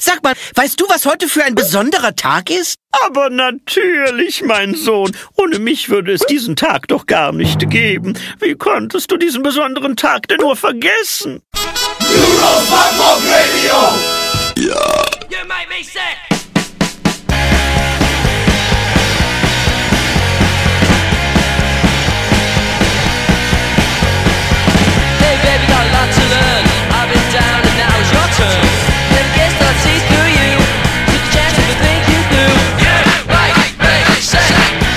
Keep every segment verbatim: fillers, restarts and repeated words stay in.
Sag mal, weißt du, was heute für ein besonderer Tag ist? Aber natürlich, mein Sohn. Ohne mich würde es diesen Tag doch gar nicht geben. Wie konntest du diesen besonderen Tag denn nur vergessen? Europarock Radio! Ja. You make me sick! Hey baby, got a lot to learn. I've been down and now it's your turn. Never guessed I'd see through you. Took the chance to think you knew. You make me sick.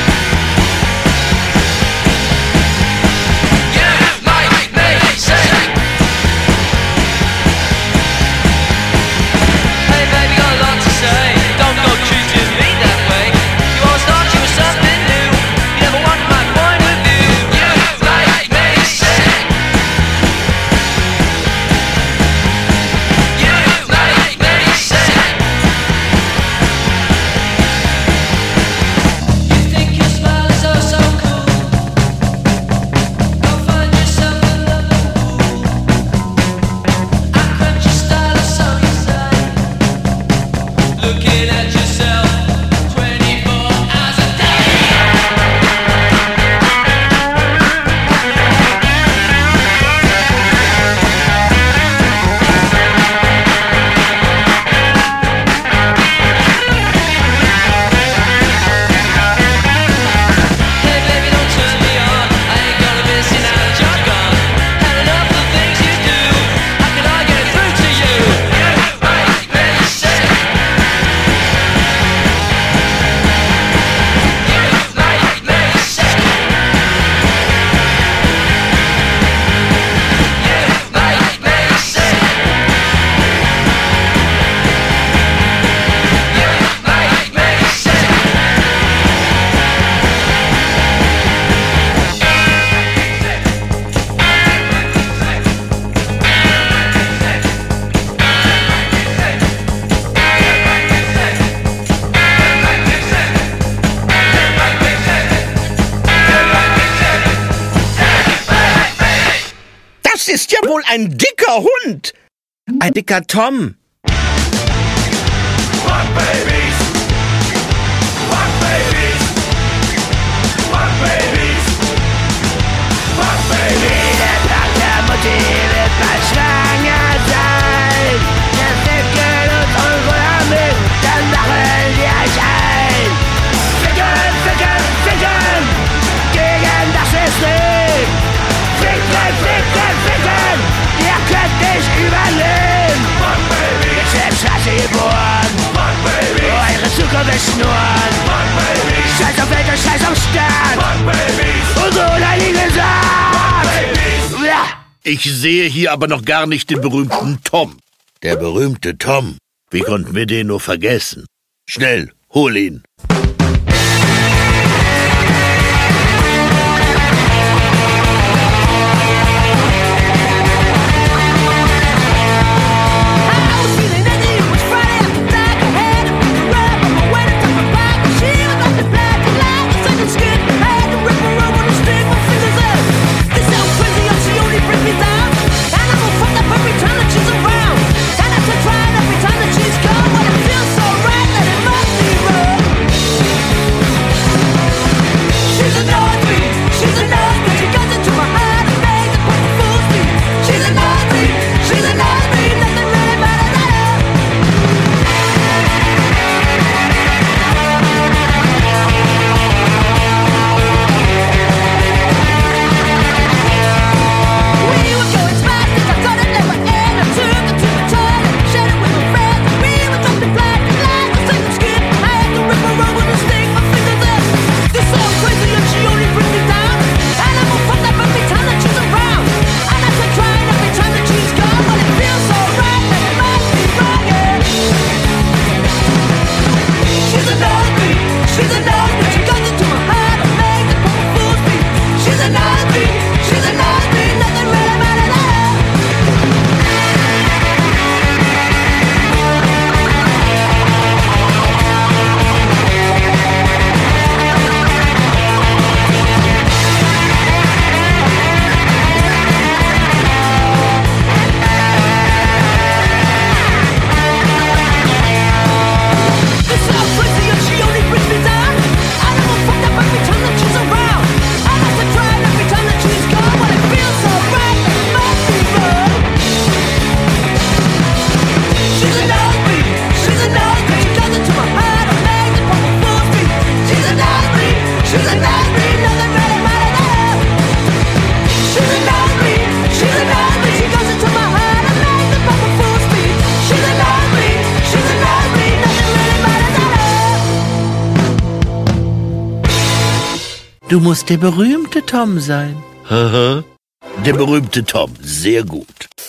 You make me sick. Hey baby, got a lot to say. Don't go treating me that way. You always thought you were something new. You never wanted my point of view. You make me sick. You make me sick. You think your smile is oh so cool. Go find yourself another fool. I crunch your style, so you say. Looking at yourself twenty-four hours a day. Hey baby, don't turn me on. I ain't gonna miss you now that you're gone. Had enough of the things you do. How can I get through to you? You make me sick. You make me sick. You make me sick. You make me sick. Das ist ja wohl ein dicker Hund. Ein dicker Tom. Rock babies! Rock babies! Rock babies! Rock babies! Der Tag der Mutti wird bald schwanger sein. Wir ficken uns unsere Arme, dann lachen wir euch ein. Ficken, ficken, ficken! Gegen das System! Ficken, ficken, ficken! Ihr könnt nicht überleben! Rock babies! Jetzt selbst Scheiße geboren! Rock babies! Eure Zukunft ist Schnurren! Rock babies! Scheiß auf Welt und Scheiß auf Staat! Rock babies! Unsere unheilige Saat! Ja. Ich sehe hier aber noch gar nicht den berühmten Tom. Der berühmte Tom. Wie konnten wir den nur vergessen? Schnell, hol ihn. Every time that she's gone, but it feels so right that it must be wrong. Du musst der berühmte Tom sein. Haha. Der berühmte Tom. Sehr gut.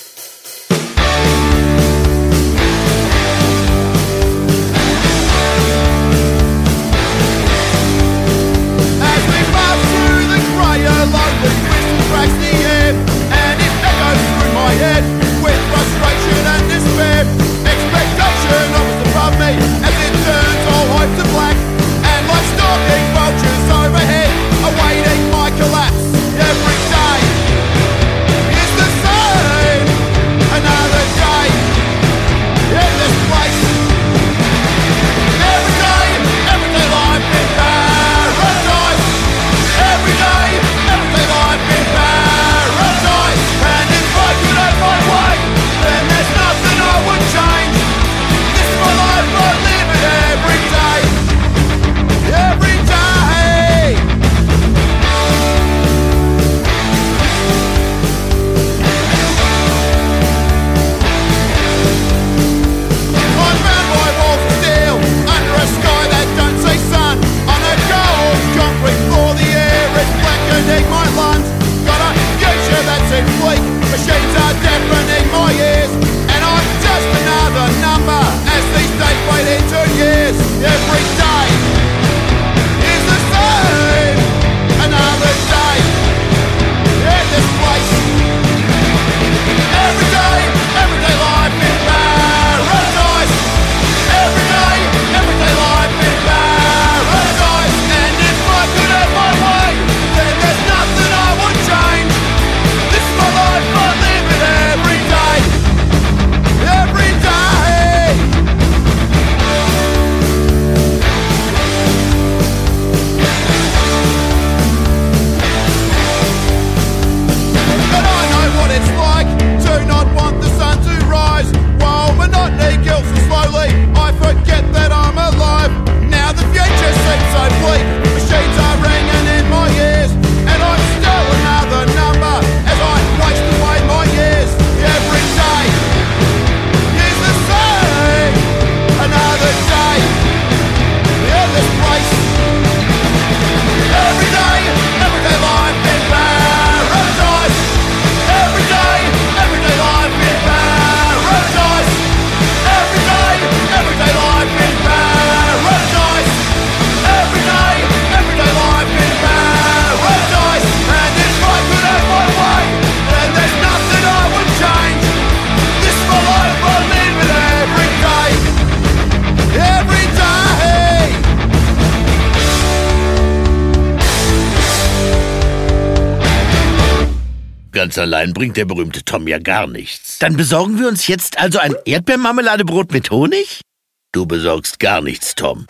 Ganz allein bringt der berühmte Tom ja gar nichts. Dann besorgen wir uns jetzt also ein Erdbeermarmeladebrot mit Honig? Du besorgst gar nichts, Tom.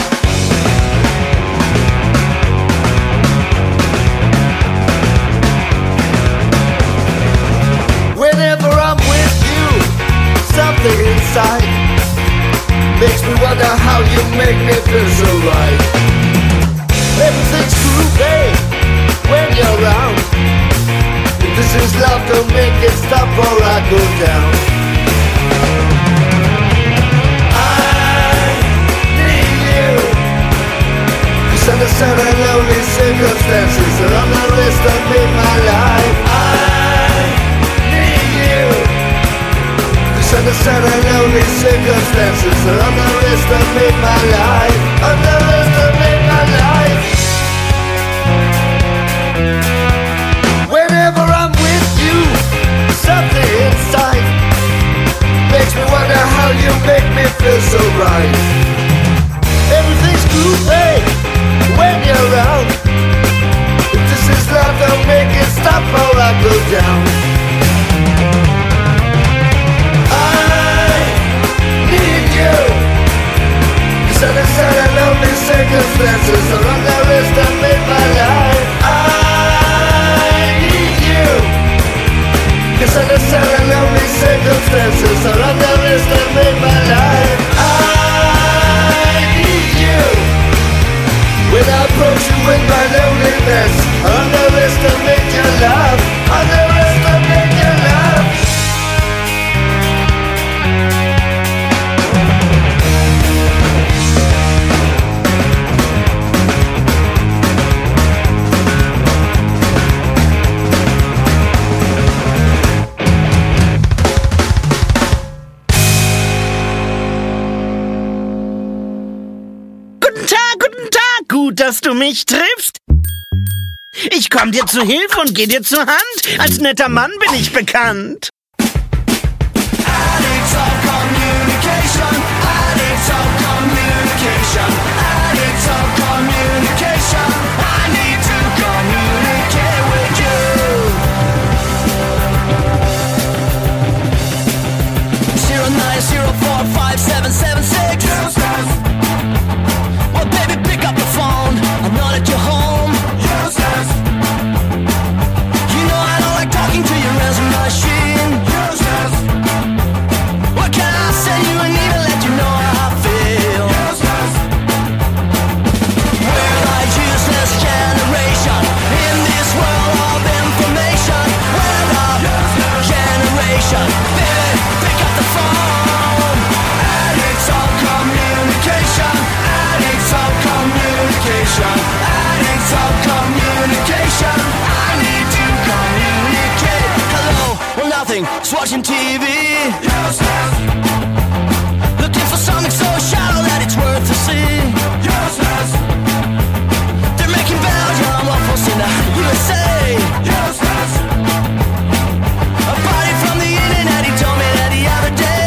Whenever I'm with you, something inside makes me wonder how you make me feel so right. Everything's groovy when you're around. This is love, don't make it stop or I go down. I need you, 'cause under sad and lonely circumstances are on the list of in my life. I need you, 'cause under sad and lonely circumstances are on the list of in my life. On the list of in my life. Whenever I'm with you, something inside makes me wonder how you make me feel so right. Everything's groovy when you're around. If this is love, don't make it stop or I go down. I need you, 'cause under sad and lonely circumstances are on the list of in my life. Cause under sad and lonely circumstances are on the list that made my life. I need you. When I approach you with my loneliness, on the list that make you laugh. On the list that make you laugh. gut, dass du mich triffst. Ich komm dir zu Hilfe und geh dir zur Hand. Als netter Mann bin ich bekannt. Addicts of communication, addicts of communication, addicts of communication. I need to communicate with you. Zero nine zero four five seven seven six. Well, baby, pick up the phone. I'm not at your home. You know I don't like talking to your answering machine. What can I send you and even let you know how I feel? We're the useless generation in this world of information. We're the generation. Baby, pick up the phone. Addicts of communication. Addicts of communication. Addicts of communication. I need to communicate. Hello, well nothing, just watching T V. Looking for something so shallow that it's worth to see. They're making Belgium waffles in the U S A. A buddy from the internet, he told me that the other day.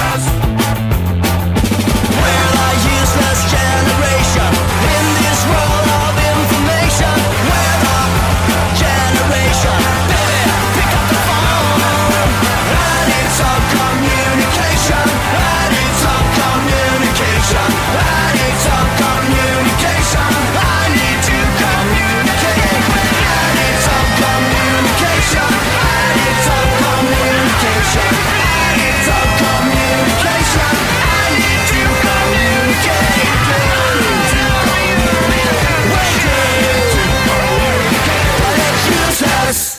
We're the useless generation in this world of information. We're the generation. Baby, pick up the phone. Addicts of communication. Addicts of communication. Addicts of communication. I need to communicate. Addicts of communication. Addicts of communication. Addicts of communication. I need to communicate. Useless.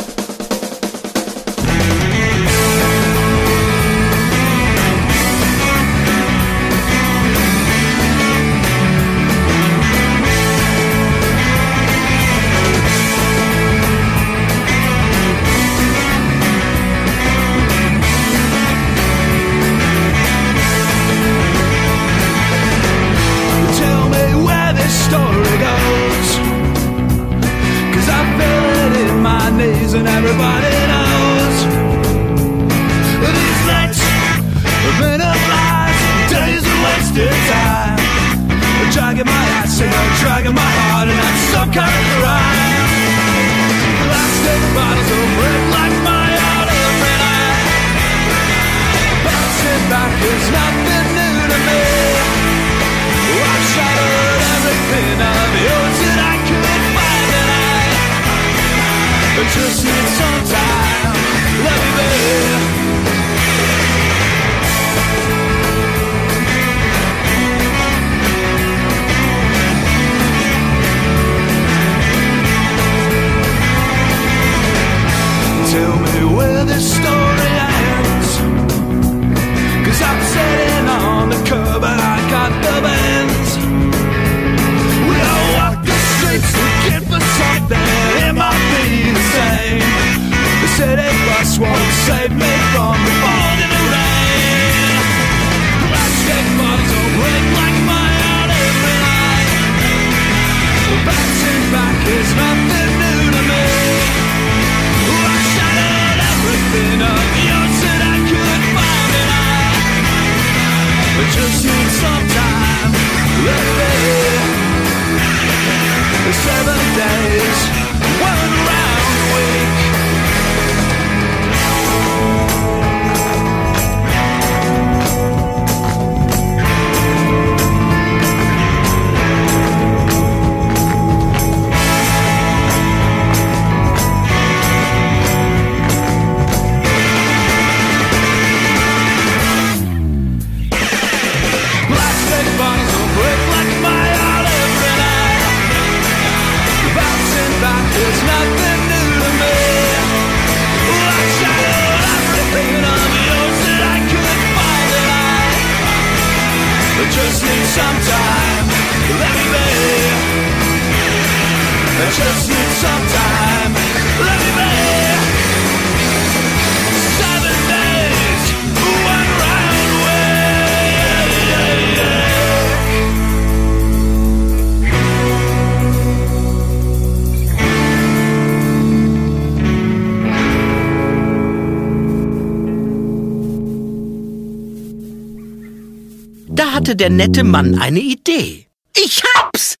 Tell me where this story goes, 'cause I feel it in my knees and everybody knows. These nights have been of lies, days of wasted time. Dragging my ass and I'm dragging my heart, and that's some kind of crime. Plastic bottles will break like my heart every night. Bouncing back is nothing new to me. I've shattered everything of yours that I could find, and I just need some time. Let me be. Tell me where this story ends, 'cause I'm sitting on the curb and I got the bends. We all walk the streets looking for something, it might be the same. The city bus won't save me from the falling rain. Plastic bottles will break like my heart every night. Bouncing back is nothing new to me. I shattered everything of yours that I could find, and I just need some time. Let me be. Seven days, one round week. Plastic bottles will break like my heart every night. Bouncing back is nothing new to me. I shattered everything of yours that I could find, and I just need some time. Let me be. I just need some time. Let me be. Seven days, one round way. Da hatte der nette Mann eine Idee. Ich hab's!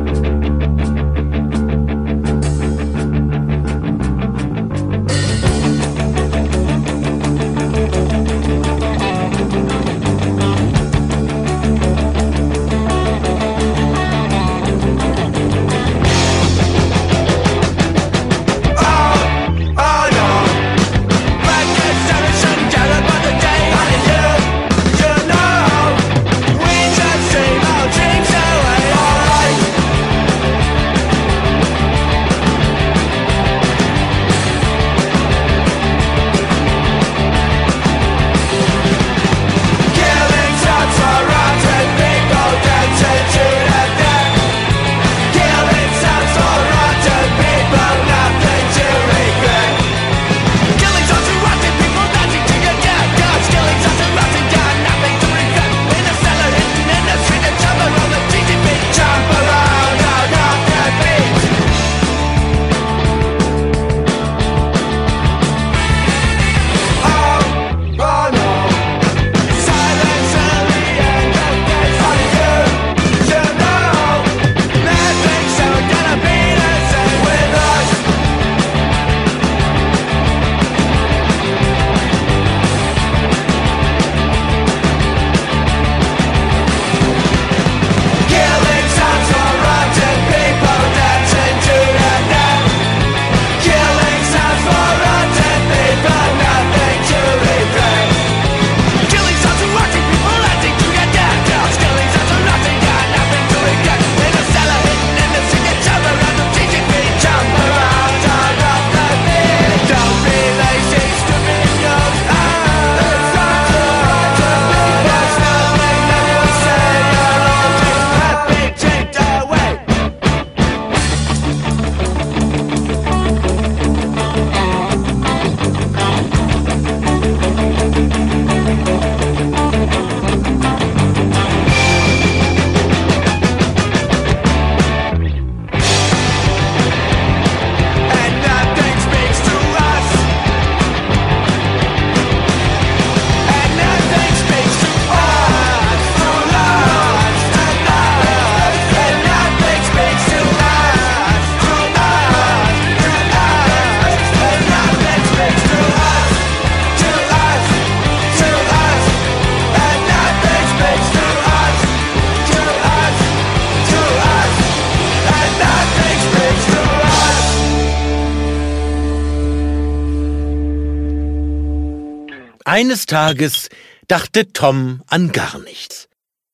Eines Tages dachte Tom an gar nichts.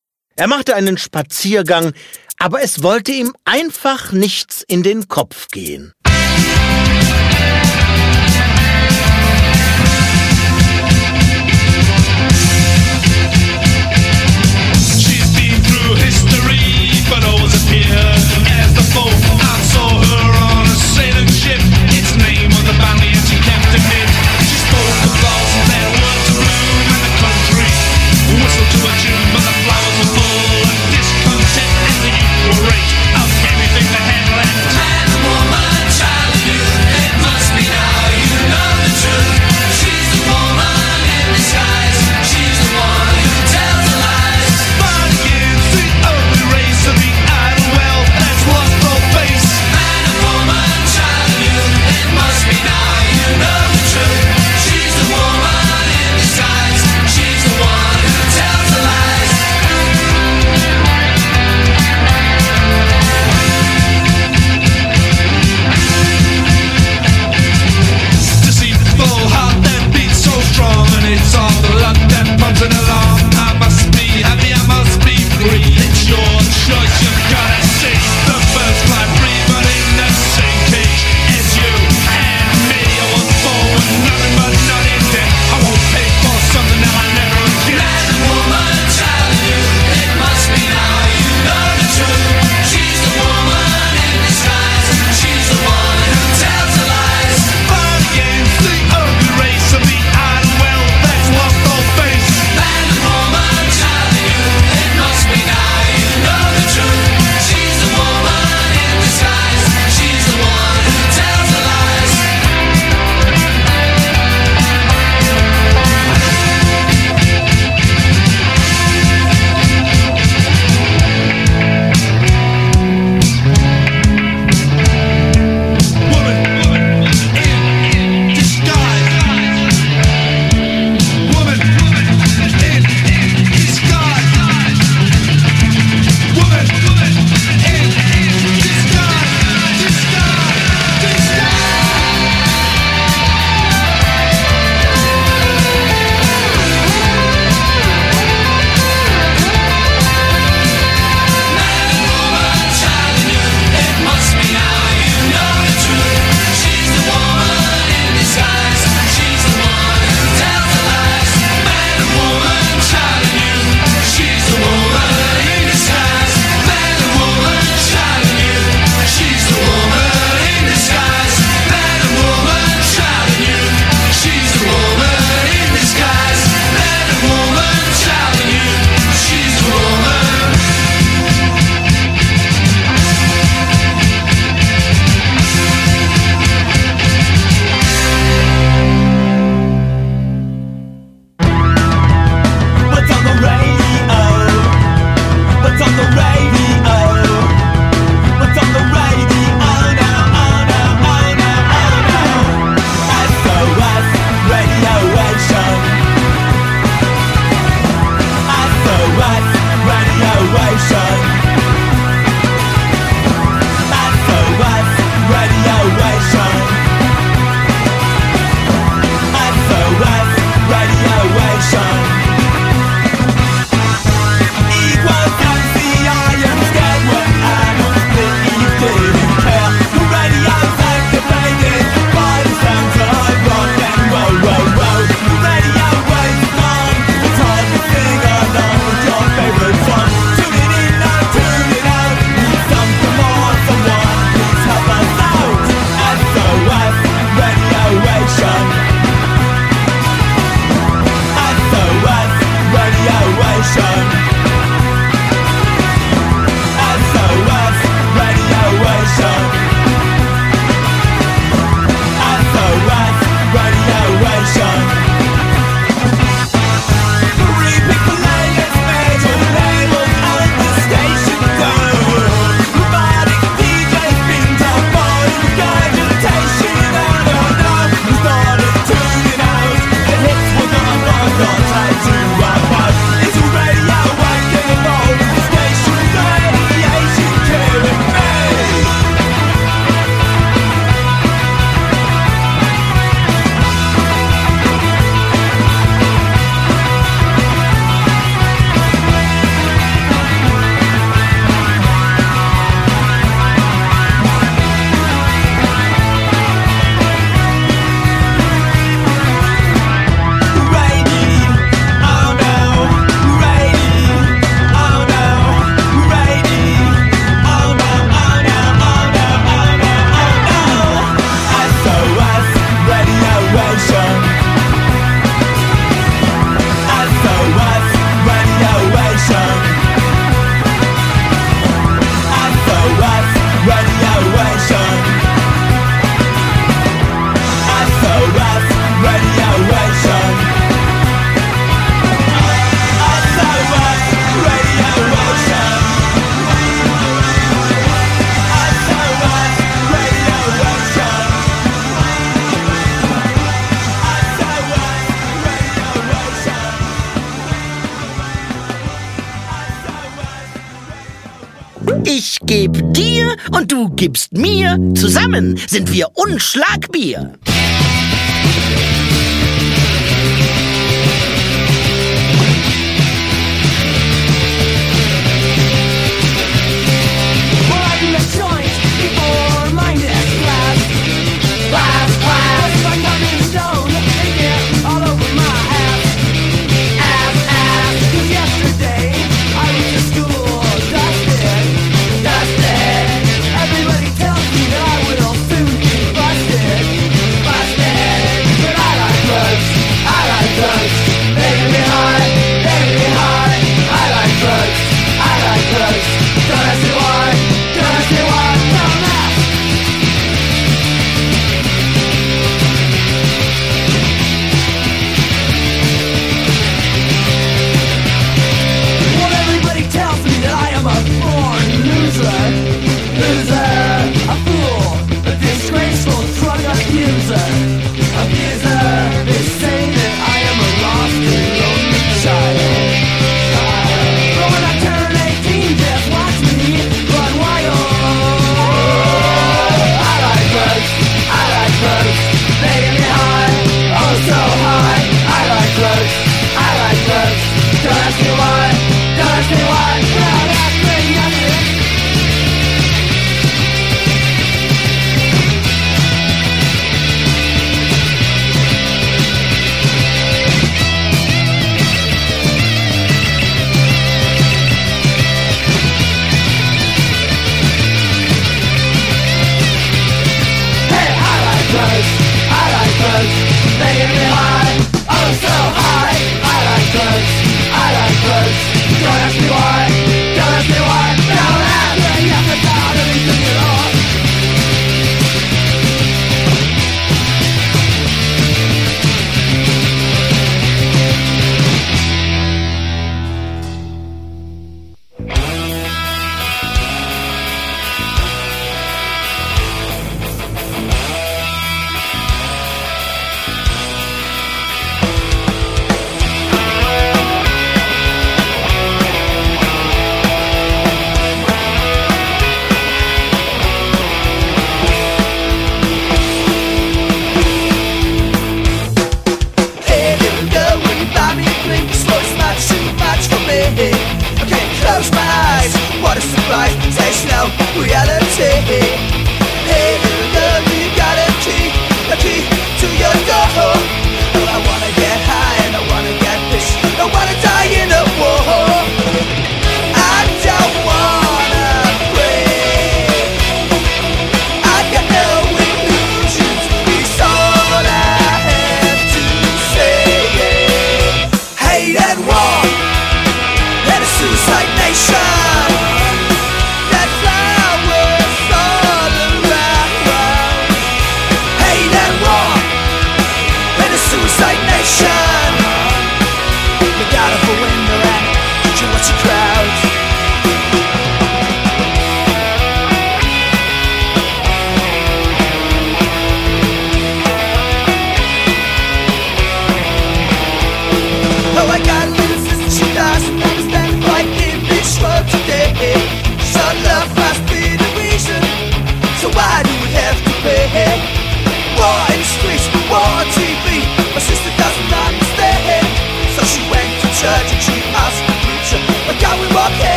Er machte einen Spaziergang, aber es wollte ihm einfach nichts in den Kopf gehen. She's been through history, but always appeared as the foe. I saw her on a sailing ship. Its name was the Bounty, and she kept it in. She spoke of blossoms and words to bloom in the country. Whistled to a tune, but the flowers were full of discontent, and the youth were rage of anything that had left. Man, woman, Ich geb dir und du gibst mir. Zusammen sind wir unschlagbier.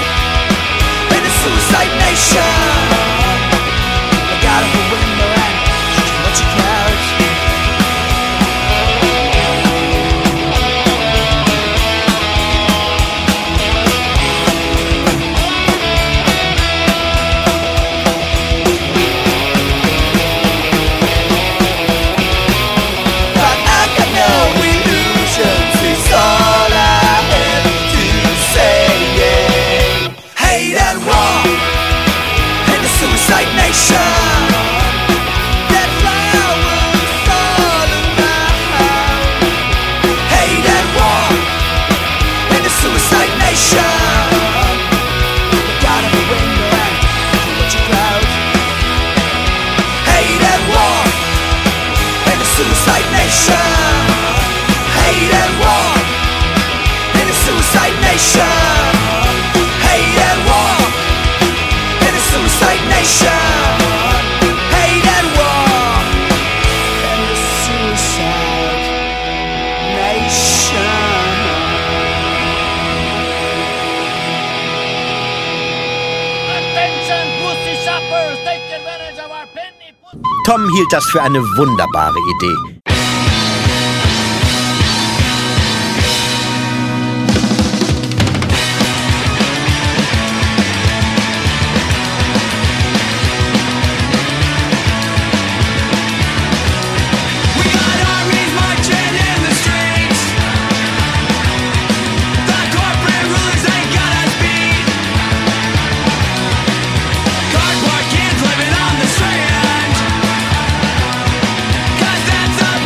Suicide Nation. I got a window and suicide nation. Hate and war in a suicide nation. Hate and war in a suicide nation. Hate and war in a suicide nation. Attention, pussy shoppers, take advantage of our penny pussy. Tom hielt das für eine wunderbare Idee. We got armies marching in the streets. The corporate rulers ain't got us beat. Cardboard kids living on the strand. 'Cause that's the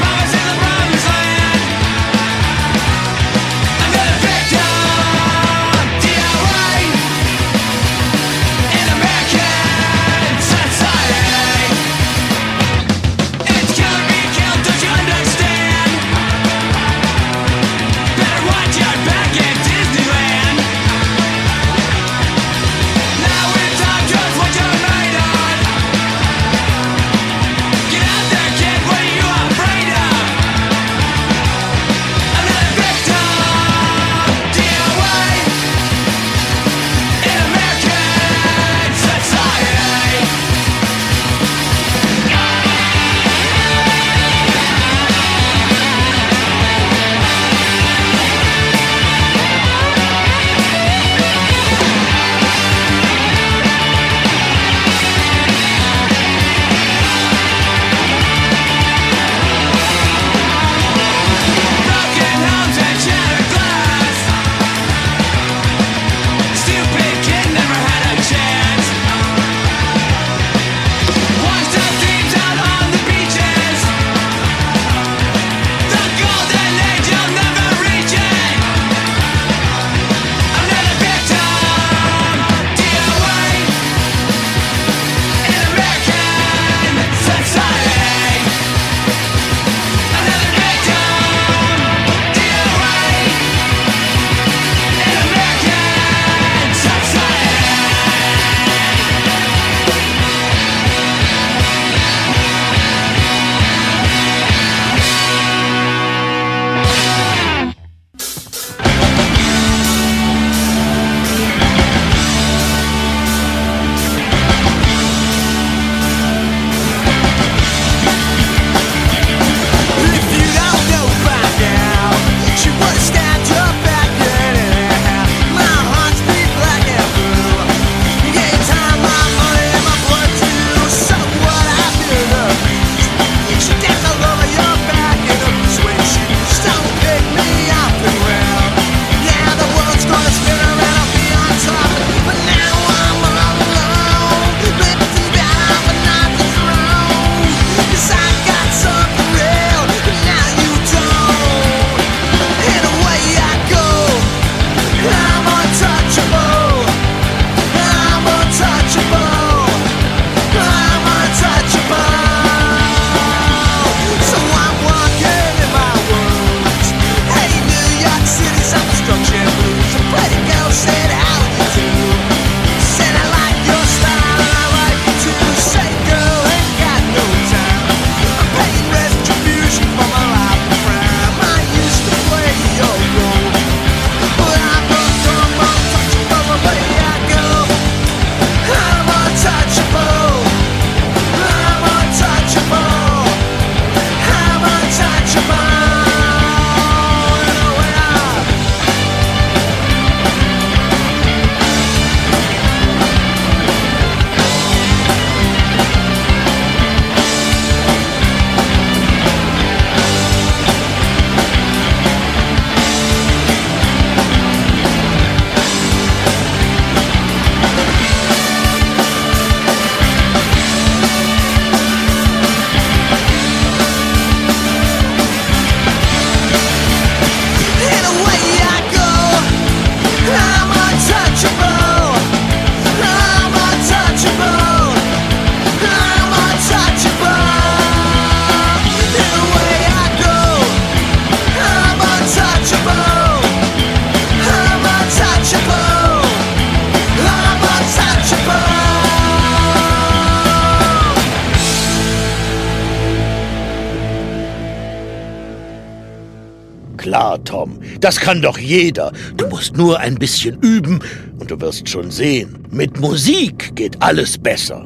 Klar, Tom, das kann doch jeder. Du musst nur ein bisschen üben und du wirst schon sehen. Mit Musik geht alles besser.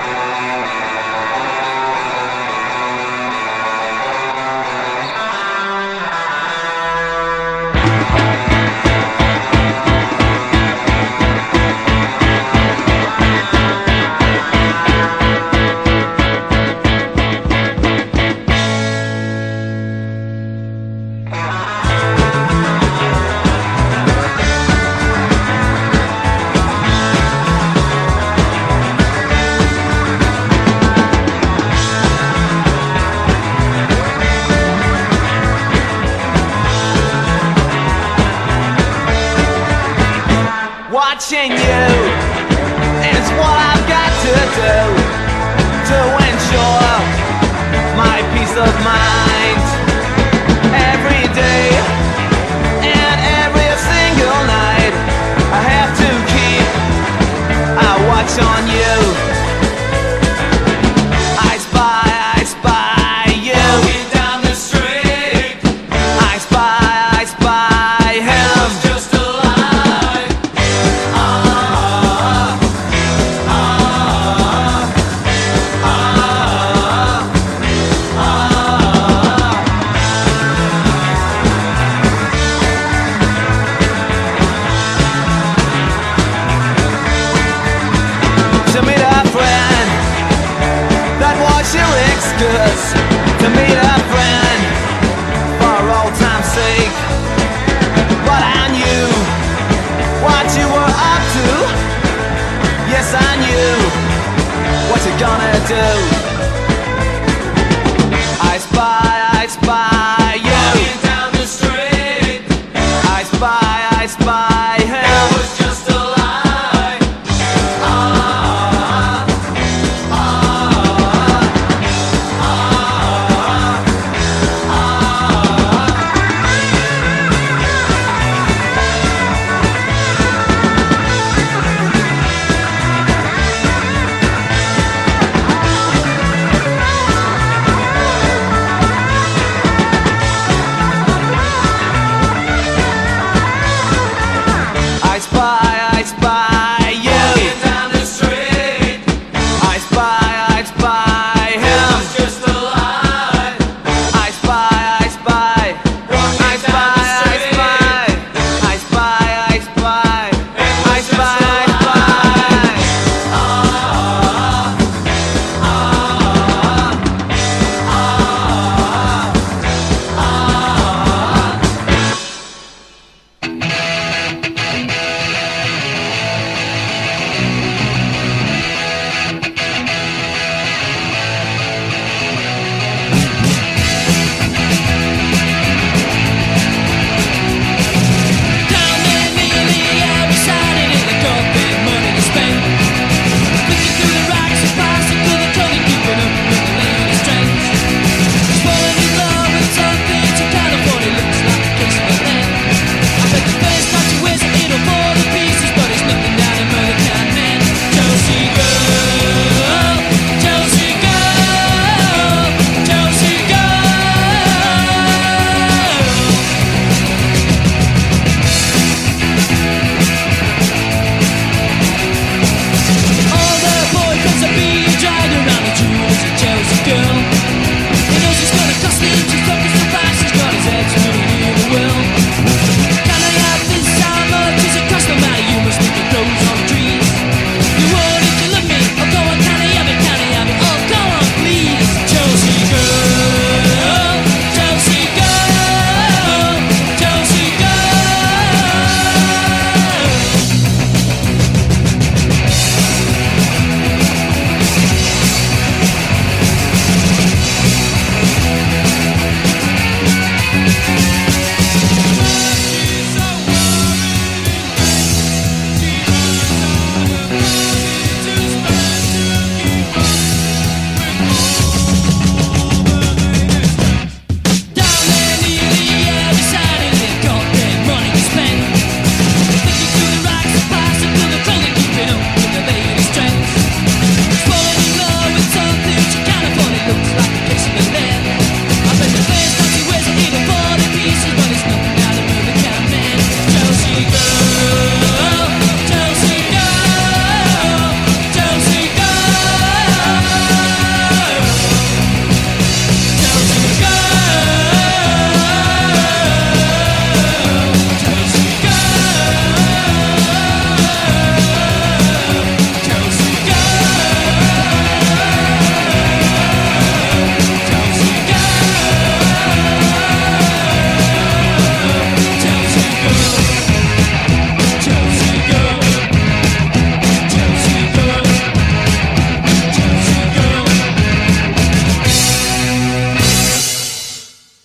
Watching you is what I've got to do to ensure my peace of mind. Every day and every single night I have to keep a watch on you. I spy, I spy you. Walking down the street. I spy, I spy him. Just a lie. To meet a friend that was your excuse. To meet a friend for old time's sake. But I knew what you were up to. Yes, I knew what you're gonna do. I spy, I spy you. Walking down the street. I spy, I spy him. It was just a lie. Ah, ah,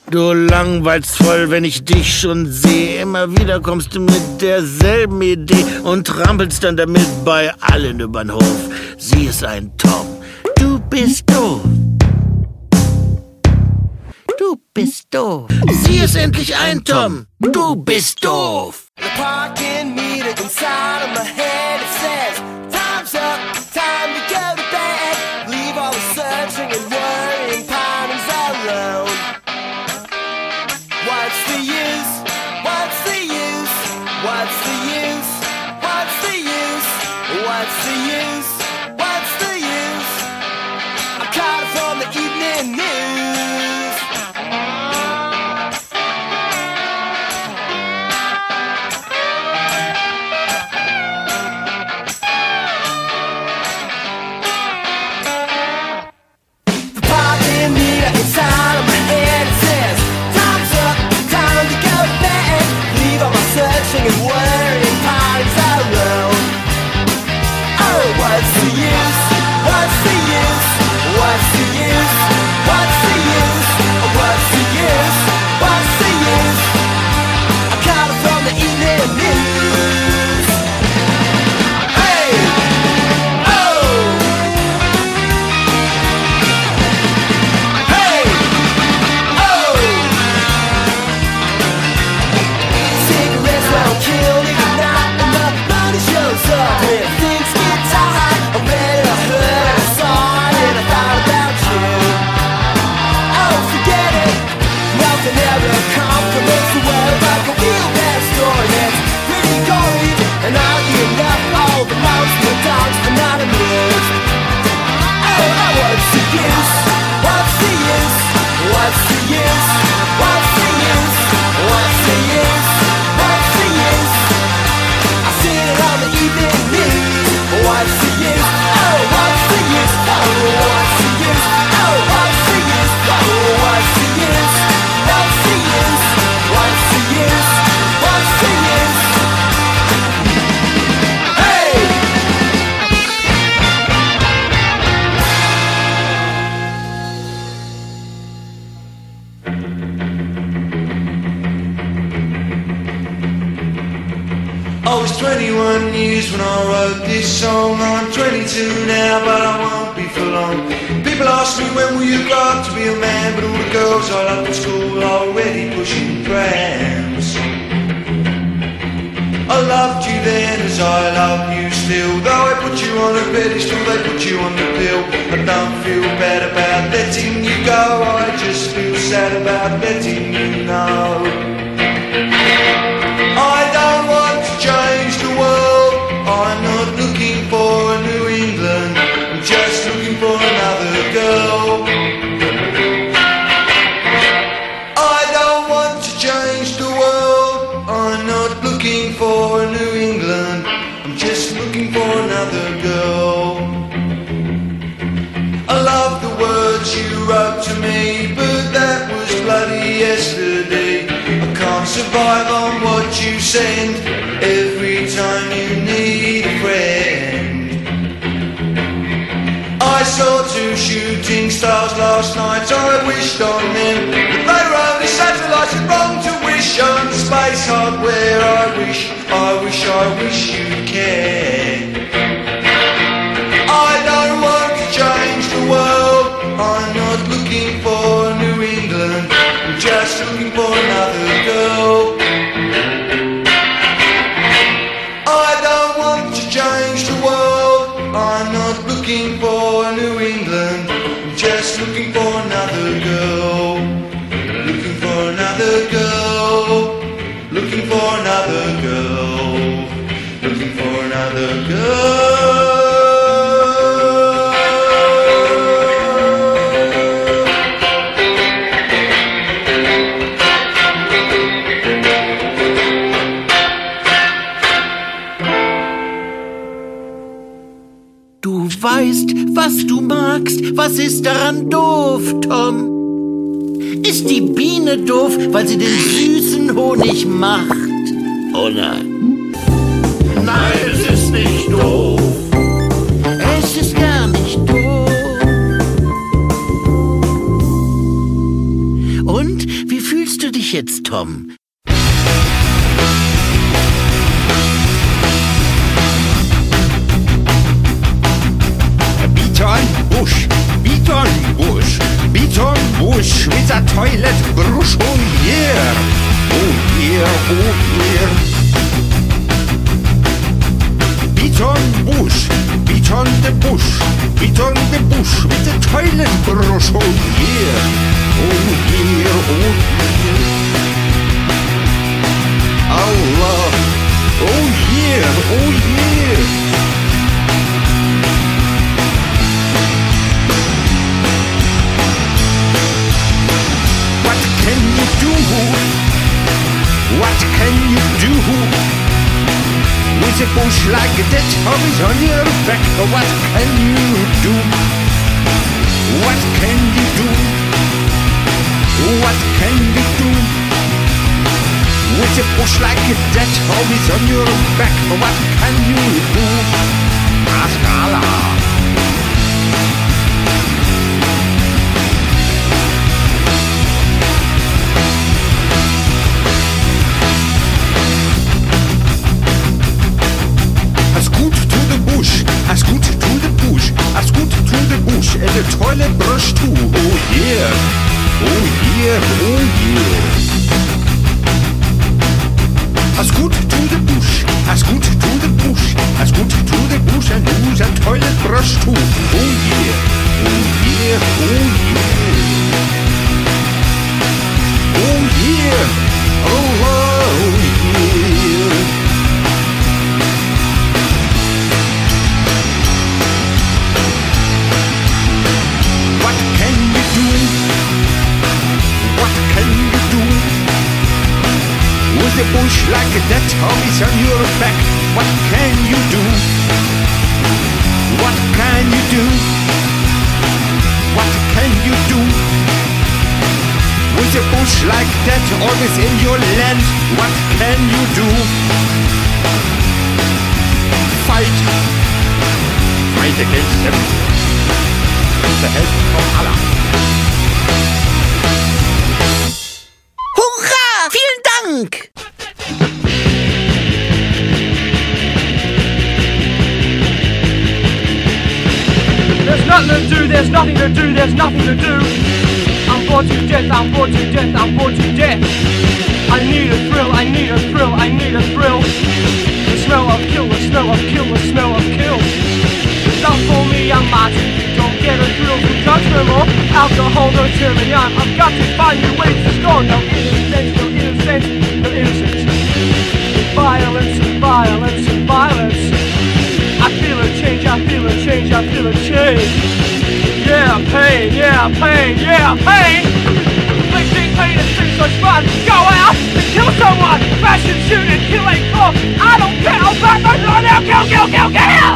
Du langweilst voll, wenn ich dich schon sehe. Immer wieder kommst du mit derselben Idee und trampelst dann damit bei allen übern Hof. Sie ist ein Tom, du bist doof. Du bist doof. Sie ist endlich ein Tom, du bist doof. The parking meter inside of my head, it says, time's up, time to go to bed. Leave all the searching and worrying parties alone. What's the use? What's the use? What's the use? What's the use? What's the use? What's the use? I'm caught from the evening news. The parking meter inside of my head, it says, time's up, time to go to bed. Leave all my searching and worrying parties alone. Oh, what's the use? What's the use? What's the use? What's the use? What's the use? What's the use? I caught it from the evening news. Hey! Oh! Hey! Oh! Cigarettes won't kill me tonight, and the money shows up when things get tight. I'm ready to hurt a song, and I thought about you. Oh, forget it. Nothing ever compliments the world like a real bad story that's pretty gory. And arguing up all the mouths and the dogs are not amused. Oh, oh, what's the use? What's the use? What's the use? What's the use? What's the use? What's the use? I seen it on the evening news. What's the use? Oh, what's the use? Oh, what's the use? Oh, what's the use? Oh, what's the use? What's the use? What's the use? What's the use? Hey! I was twenty-one years when I wrote this song. I'm twenty-two now, but I won't be for long. People ask me when will you grow up to be a man, but all the girls I loved at school are already pushing prams. I loved you then as I love you still. Though I put you on a pedestal, they put you on the pill. I don't feel bad about letting you go, I just feel sad about letting you know. I don't want to change the world, I'm not looking for a New England, I'm just looking for another girl. I don't want to change the world, I'm not looking for a New England, I'm just looking for another girl. I love the words you wrote to me, but that was bloody yesterday. I can't survive on what you send every time you need a friend. I saw two shooting stars last night, I wished on them, but they were only satellites. It's wrong to wish on space hardware. I wish, I wish, I wish you'd care. I don't want to change the world, I'm not looking for New England, I'm just looking for another girl. I don't want to change the world, I'm not looking for New England, I'm just looking for another girl. Looking for another girl, looking for another girl, looking for another girl. Du weißt, was du magst, was ist daran doof, Tom? Ist die Biene doof, weil sie den süßen Honig macht? Oh nein. Nein, es ist nicht doof. Es ist gar nicht doof. Und wie dich jetzt, Tom. Beaton Bush, Beaton Bush, Beaton Bush with a toilet brush, oh yeah, oh yeah, oh yeah. Beaton Bush, Beaton the bush, Beaton the bush with a toilet brush, oh yeah, oh yeah, oh yeah. Allah, oh yeah, oh yeah. What can you do with a bush like that always on your back? What can you do? What can you do? What can you do with a bush like that always on your back? What can you do? Ask Allah. A scoot to the bush, a scoot to the bush, and a toilet brush too. Oh yeah, oh yeah, oh yeah. A scoot to the bush, a scoot to the bush, a scoot to the bush, and use a toilet brush too. Oh yeah, oh yeah, oh yeah. Oh yeah, oh, oh yeah. With a bush like that always on your back, what can you do? What can you do? What can you do? With a bush like that always in your land, what can you do? Fight. Fight against them. With the help of Allah. Hurra! Vielen Dank! There's nothing to do, there's nothing to do, there's nothing to do. I'm bored to death, I'm bored to death, I'm bored to death. I need a thrill, I need a thrill, I need a thrill. The smell of kill, the smell of kill, the smell of kill. It's not for me, I'm Martin. You don't get a thrill from judgment or alcohol, no tyranny. I've got to find new ways to score. No innocence, no innocence, no innocence. Violence and violence and violence. I feel a change, I feel a change, I feel a change. Yeah, pain, yeah, pain, yeah, pain. Inflicting pain and things so fun. Go out and kill someone. Fashion, shoot and kill a cop. I don't care, I'll back my door now. Kill, kill, kill, kill.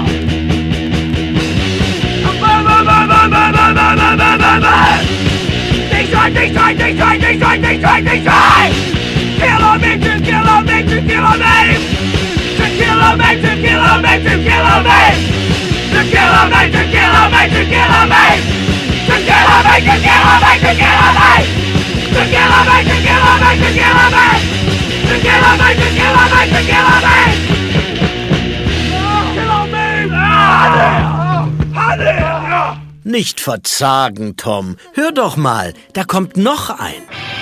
Destroy, destroy, destroy, destroy, destroy, destroy. Kill on me, to kill on me, to kill on me. To kill on me, to kill on me, to kill on me. To kill on me, to kill on me, to kill on me. To kill on me, to kill on me, to kill on me. To kill on me, to kill on me, to kill on me. To kill on me, to kill on me, to kill on me. Kill on me! Nicht verzagen, Tom. Hör doch mal, da kommt noch ein.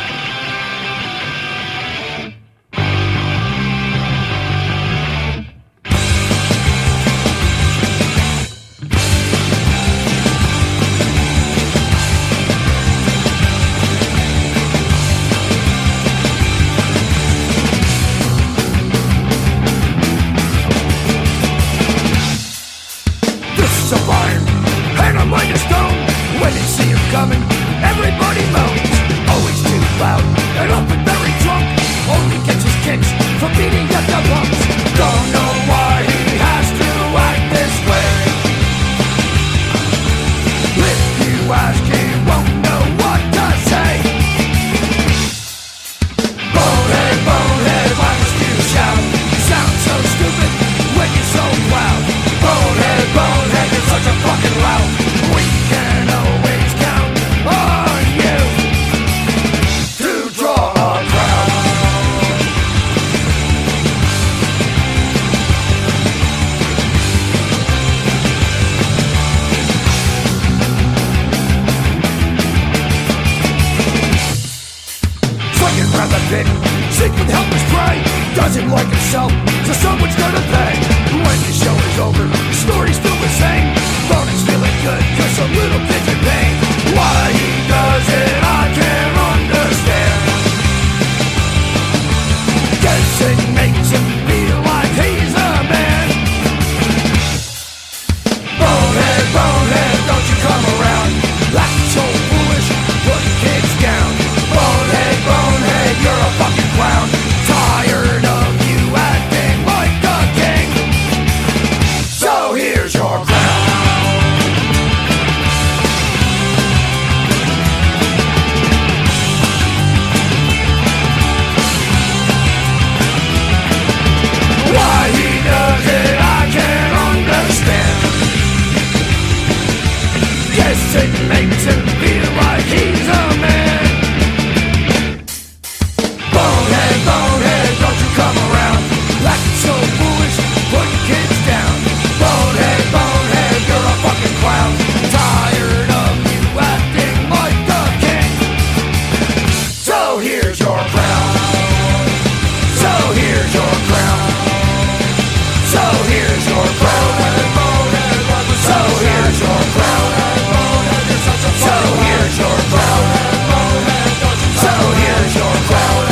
Everybody moans, always too loud, and often very drunk. Only gets his kicks from beating at the lungs. Don't know why he has to act this way. If you ask, he won't know what to say. Bonehead, bonehead, why must you shout? You sound so stupid when you're so loud. Bonehead, bonehead, you're such a fucking loud. We can always count on you to draw a crowd. sick with helpless prey. Doesn't like himself, so someone's gonna pay. When the show is over, the story's still the same. Bonus feeling good, cause some little kid's in pain. Why he does it, I can't understand. Guess it makes him feel like he's a man. Bonehead, bonehead, don't you come around. Acting so foolish, putting kids down. Bonehead, bonehead, you're a fucking clown. Tired of you acting like a king. So here's your crown. Why he does it, I can't understand. Guess it makes him feel like he's a man. Bonehead, bonehead, don't you come around. Acting so foolish, putting kids down. Bonehead, bonehead, you're a fucking clown. Tired of you acting like a king. So here's your crown. So here's your crown. So here's your crown. So here's your crown. So here's your crown. So here's your crown.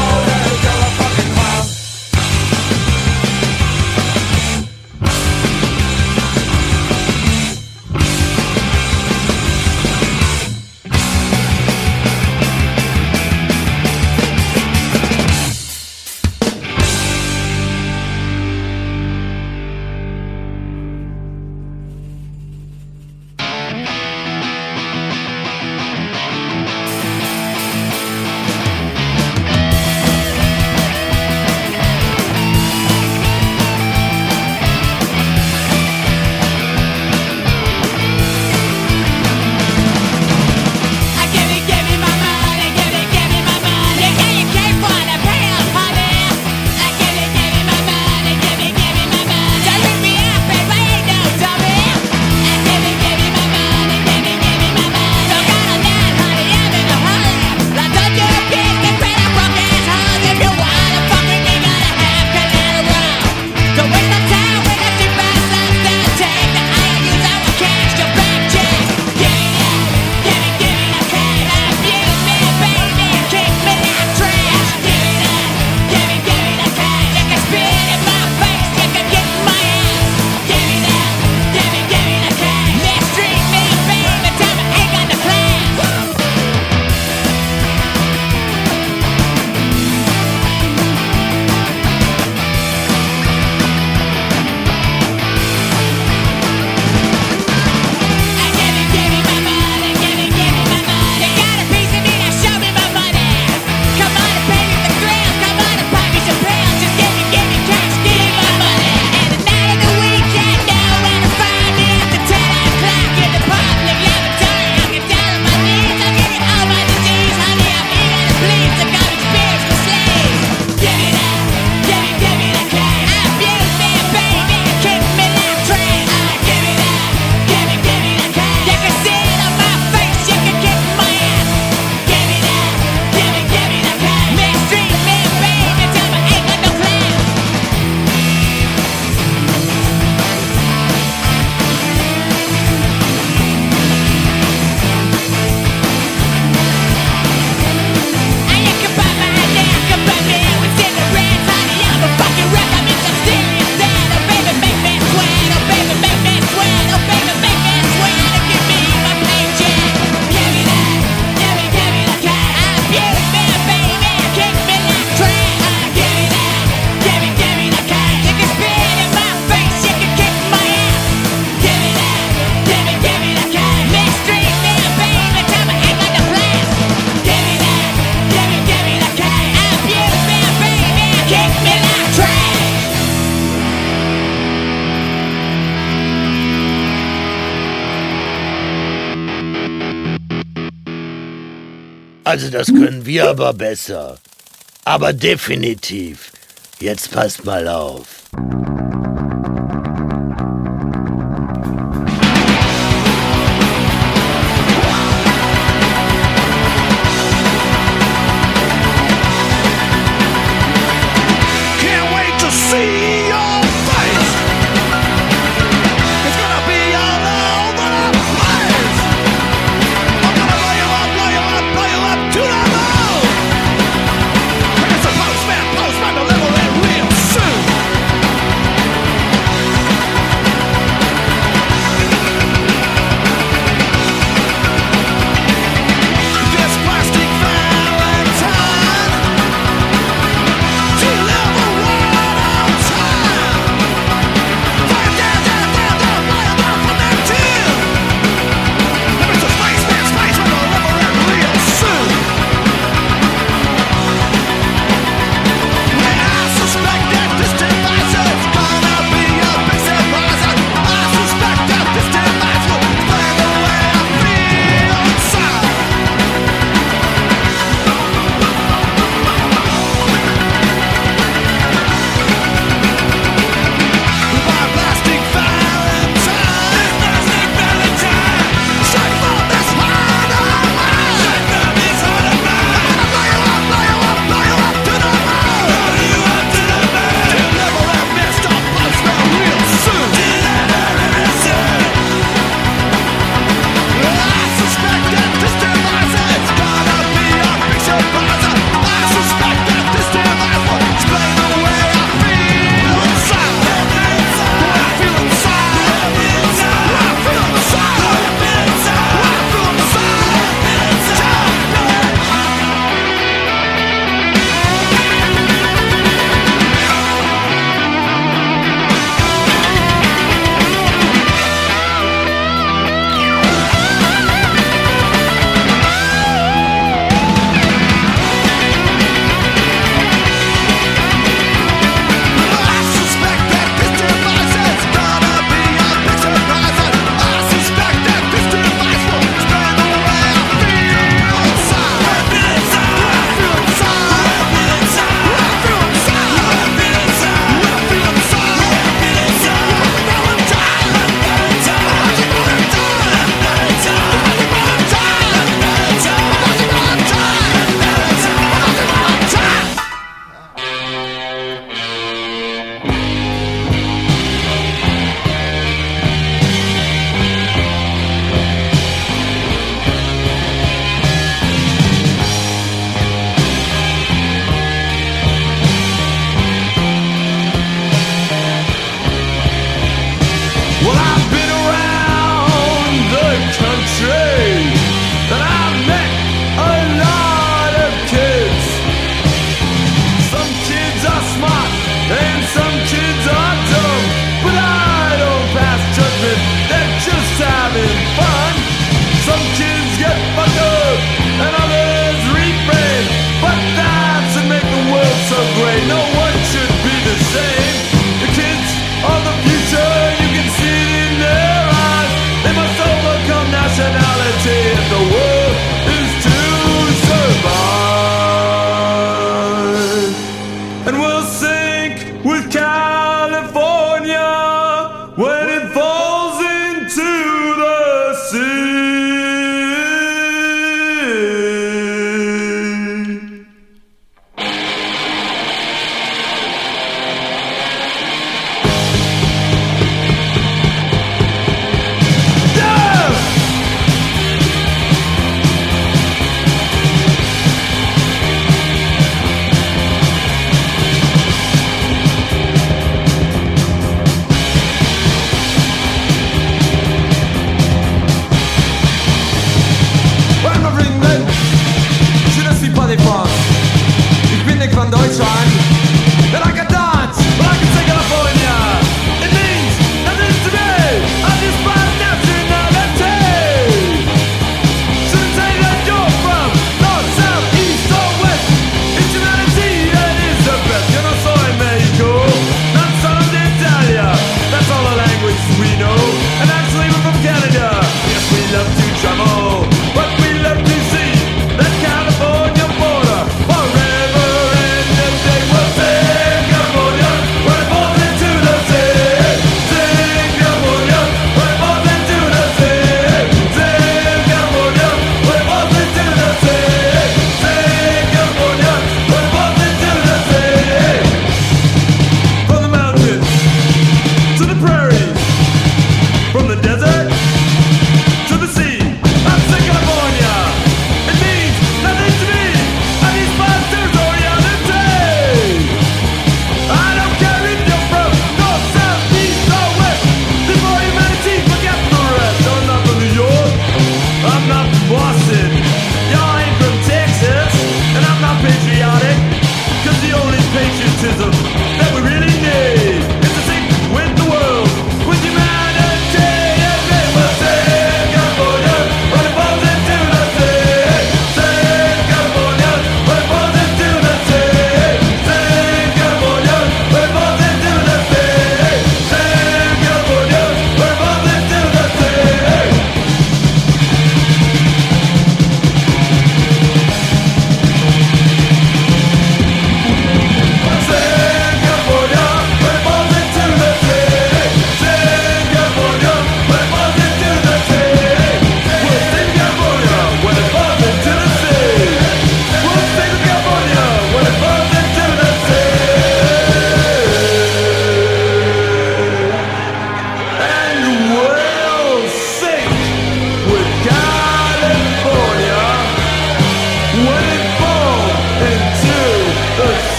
Also das können wir aber besser. Aber definitiv. Jetzt passt mal auf.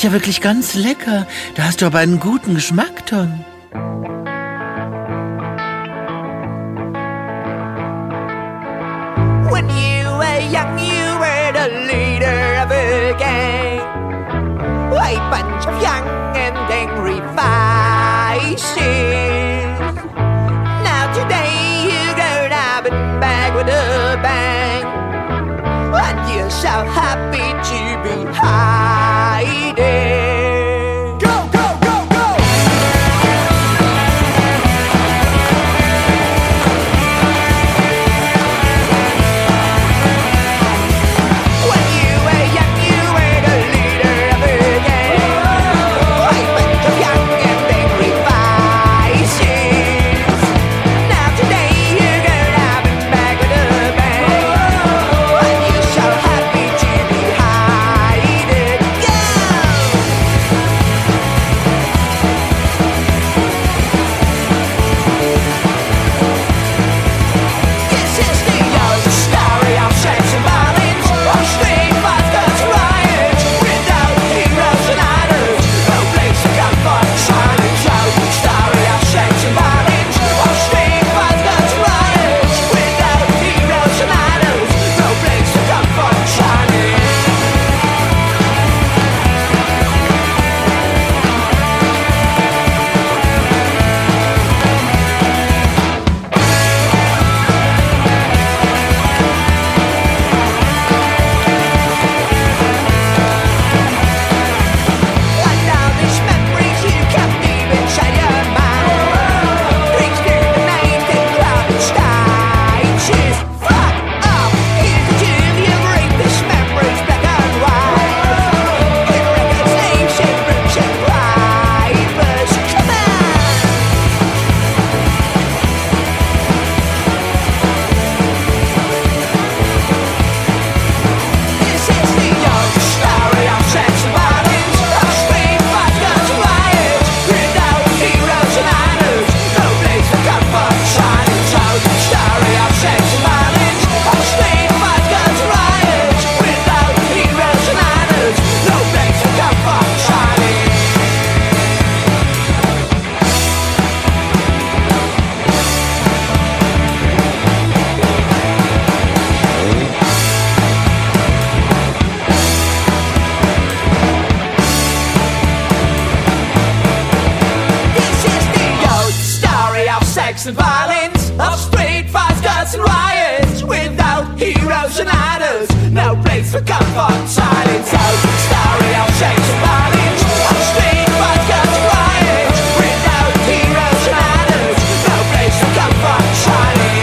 ist ja wirklich ganz lecker. Da hast du aber einen guten Geschmack, Ton. When you were young, you were the leader of a gang. A bunch of young and angry faces. Now today you grown up and back with a bang. And you're so happy to be hiding. Go, go, go, go! When you were young, you were the leader of a gang. A bunch of young and angry faces. Now today you're grown up and back with a bang. And you're so happy to be hiding. Go! This is the old story of sex and violence, of street fighters and riots, without heroes and idols, no place to come for silence. Old story of sex and violence, of street fighters and riots, without heroes and idols, no place to come for silence. And all these memories you kept deep inside your mind, brings to the night and crowded stages. Fuck off! Here's the tune, you bring these memories black and white. In record station, rooms and drivers. Come on! This is the old story of sex and violence, of street fighters and riots, without heroes and idols, no place to come for silence. Old story of sex and violence, of street fighters and riots, without heroes and idols, no place to come for silence. This is the old story of sex and violence, of street fights, guns and riots, without heroes and idols, no place for comfort, silence. Old story of sex and violence, of street fights, guns and riots, without heroes and idols, no place for comfort, silence.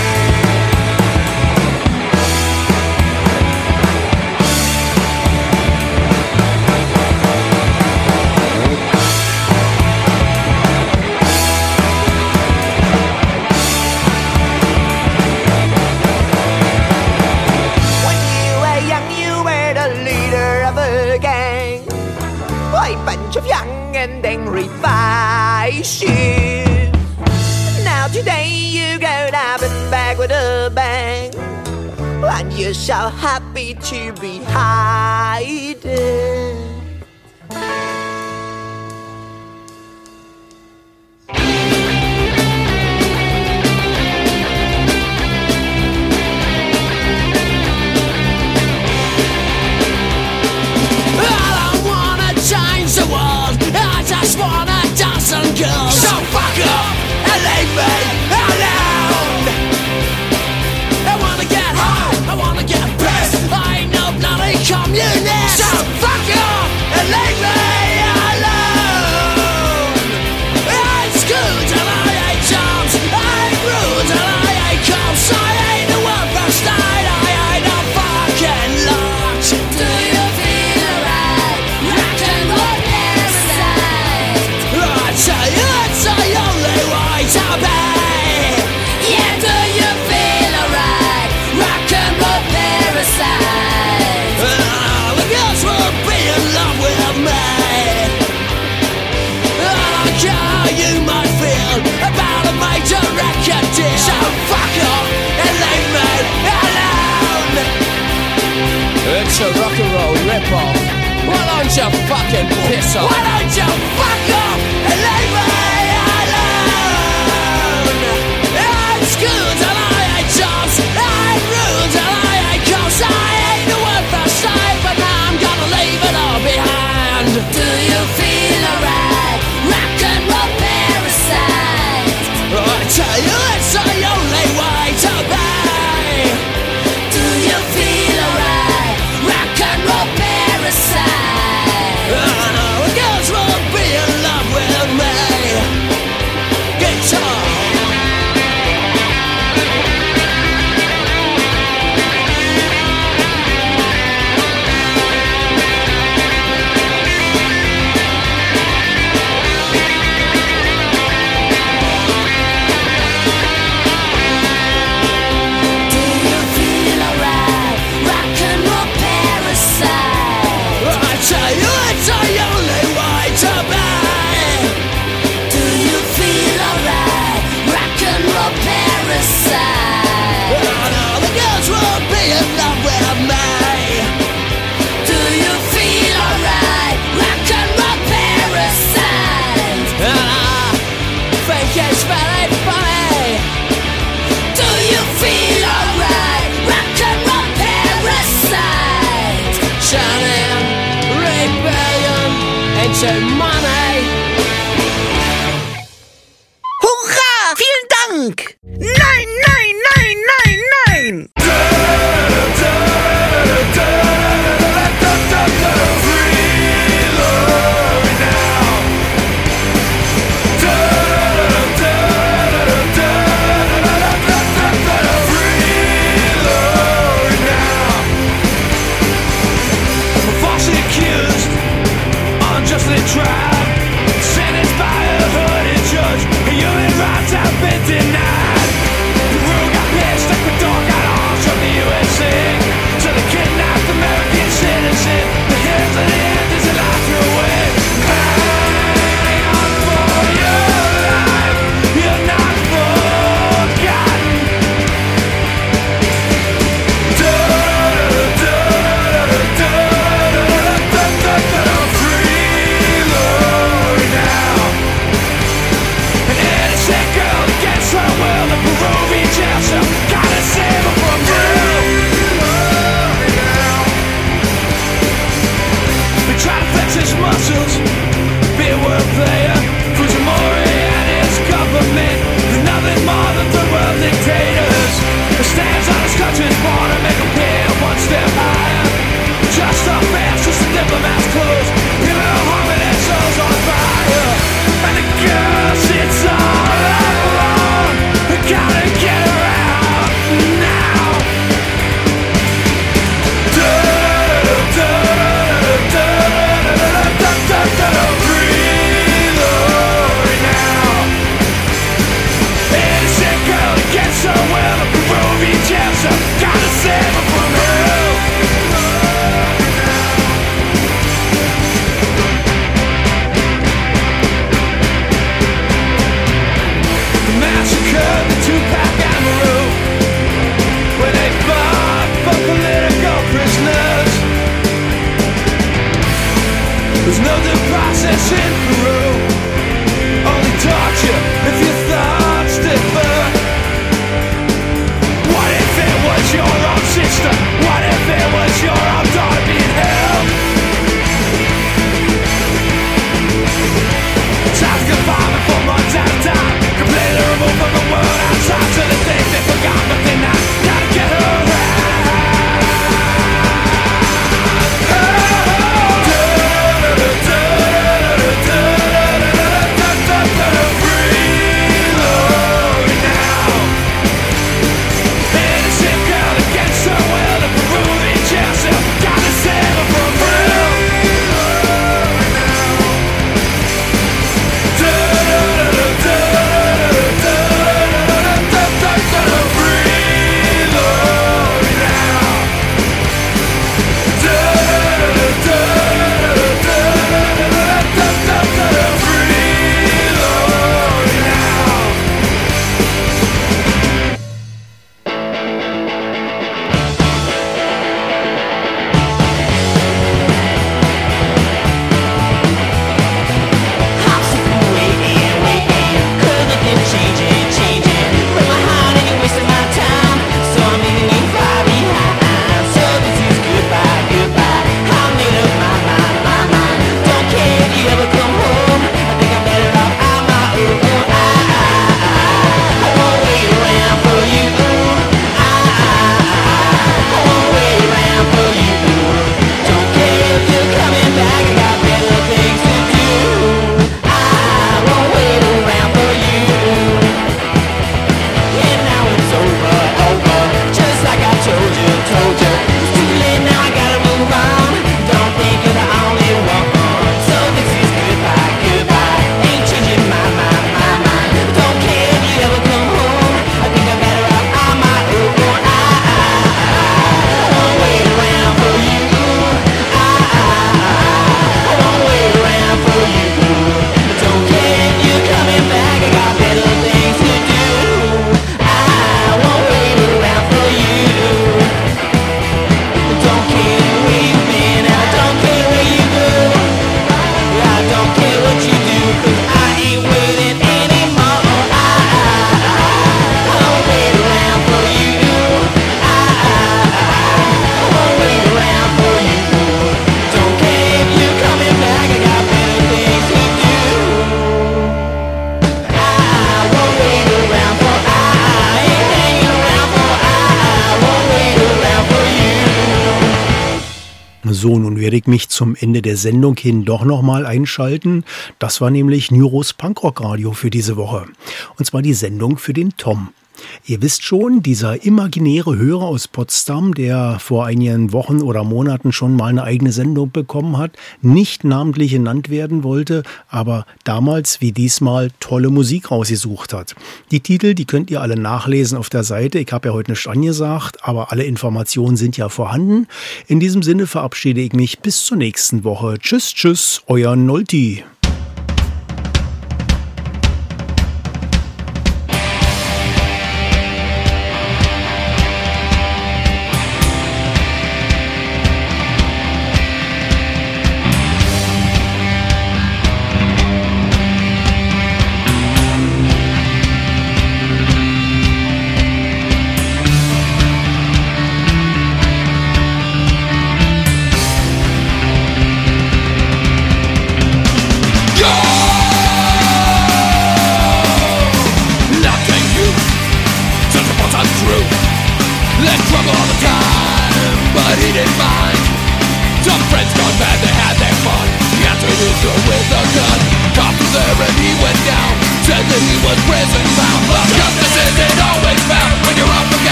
When you were young, you were the leader of a gang. A bunch of young and angry faces. Now today you grown up and back with a bang. And you're so happy to be hiding. I don't wanna change the world, I just wanna dance some girls. So fuck off and leave me alone. I wanna get high, I wanna get pissed, I ain't no bloody communist. So fuck off and leave me alone. It's good and I hate charms, I hate rules and I hate cops, I hate the welfare state, I hate the fucking lot. Do you feel alright? Rock and roll inside. I tell you it's the only way to be. Yeah, do you feel alright? Rock and roll parasite. All the girls will be in love with me. I don't care how you might feel about a major record deal. So fuck off and leave me alone. It's a rock and roll rip-off. Why don't you fucking piss off? Why don't you fuck off and leave me alone? I'm schools and I hate jobs, I'm rules and I hate cops. I ain't the word for side, but now I'm gonna leave it all behind. Do you feel alright? Rock and roll parasite. I tell you it's the only way to be. Do you feel alright? Rock and roll parasite. Oh, the girls won't be in love with me. Guitar. Money. Hurra! Vielen Dank! Nein, nein, nein, nein, nein! Tried, sentenced by a hooded judge. Human rights have been denied. The rule got pissed, like the dog got arms from the U S A. So they kidnapped American citizen. The heads of the end is a life threw away. Hang on for your life, you're not forgotten. Da da da da da da da da da. Gotta save her from real. We try to flex his muscles, be a world player. Fujimori and his government, they're nothing more than third world dictators. He stands on his country's border, make him pay one step higher. Just a fast, just a diplomat's clothes. People are harming their souls on fire. And the girl sits all alone. We gotta get her out now. Da da da da da da da da. Reload now. Innocent girl against her will, a Peruvian jail cell. Gotta save her from hell. The massacre, the Tupac Amaru, where they fought for political prisoners. There's no due process in Peru, only torture if your thoughts differ. What if it was your own sister? What if it was your own daughter being held? Time's confinement for months at a time, completely removed from the world outside. So they think they forgot, but they're not. Gotta get her right. Oh, da, da, da, da, da, da, da. So, nun werde ich mich zum Ende der Sendung hin doch nochmal einschalten. Das war nämlich Nyros Punkrock Radio für diese Woche. Und zwar die Sendung für den Tom. Ihr wisst schon, dieser imaginäre Hörer aus Potsdam, der vor einigen Wochen oder Monaten schon mal eine eigene Sendung bekommen hat, nicht namentlich genannt werden wollte, aber damals wie diesmal tolle Musik rausgesucht hat. Die Titel, die könnt ihr alle nachlesen auf der Seite. Ich habe ja heute nichts angesagt, aber alle Informationen sind ja vorhanden. In diesem Sinne verabschiede ich mich bis zur nächsten Woche. Tschüss, tschüss, euer Nolti.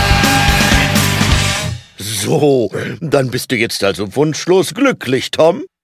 So, dann bist du jetzt also wunschlos glücklich, Tom?